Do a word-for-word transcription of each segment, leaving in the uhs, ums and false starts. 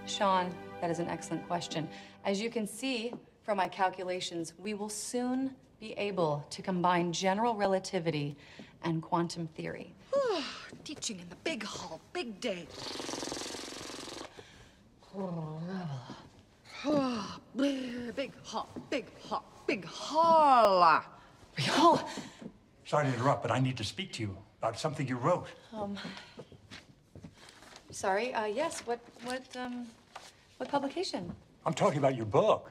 Sean, that is an excellent question. As you can see from my calculations, we will soon be able to combine general relativity and quantum theory. Teaching in the big hall, big day. Big hall, big hall, big hall. Oh, Sorry to interrupt, but I need to speak to you about something you wrote. um, sorry, uh, yes, what, what, um, what publication? I'm talking about your book.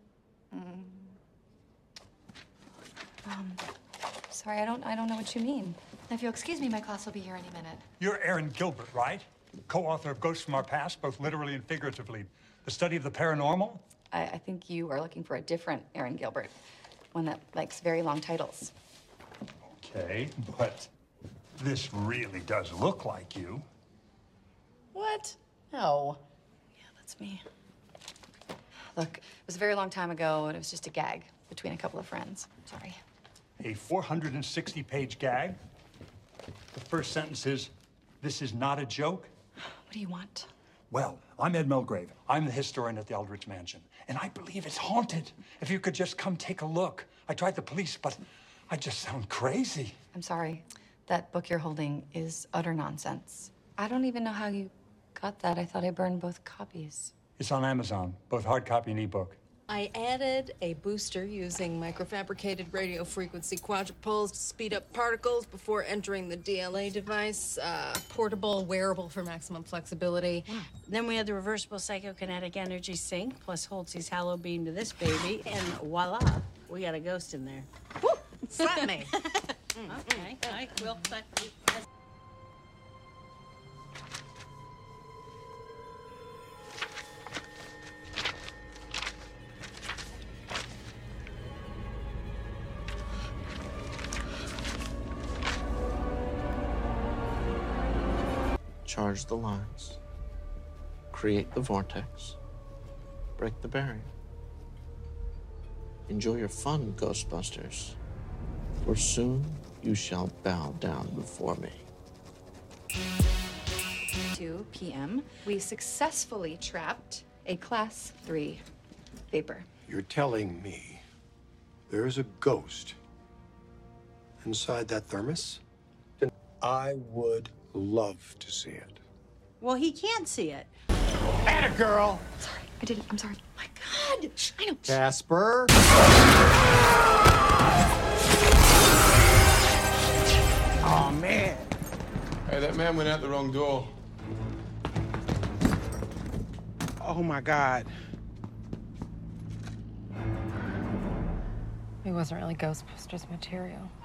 Um, sorry, I don't, I don't know what you mean. If you'll excuse me, my class will be here any minute. You're Aaron Gilbert, right? Co-author of Ghosts from Our Past, both literally and figuratively. The study of the paranormal? I, I think you are looking for a different Aaron Gilbert, one that likes very long titles. Okay, but this really does look like you. What? No. Yeah, that's me. Look, it was a very long time ago, and it was just a gag between a couple of friends. Sorry. A four hundred sixty page gag. The first sentence is, "This is not a joke." What do you want? Well, I'm Ed Milgrave. I'm the historian at the Eldridge Mansion, and I believe it's haunted. If you could just come take a look. I tried the police, but I just sound crazy. I'm sorry. That book you're holding is utter nonsense. I don't even know how you got that. I thought I burned both copies. It's on Amazon, both hard copy and ebook. I added a booster using microfabricated radio frequency quadrupoles to speed up particles before entering the D L A device. Uh, portable, wearable for maximum flexibility. Then we had the reversible psychokinetic energy sync, plus Holtzy's Hallow Beam to this baby, and voila, we got a ghost in there. Woo! Slap me. Okay, I will. But charge the lines, create the vortex, break the barrier. Enjoy your fun, Ghostbusters, for soon you shall bow down before me. two p m we successfully trapped a class three vapor. You're telling me there's a ghost inside that thermos? Then I would love to see it. well, he can't see it. Atta girl! Sorry, I didn't. I'm sorry. My God! Shh, I know. Casper? Oh, man. Hey, that man went out the wrong door. Oh my God. He wasn't really Ghostbusters material.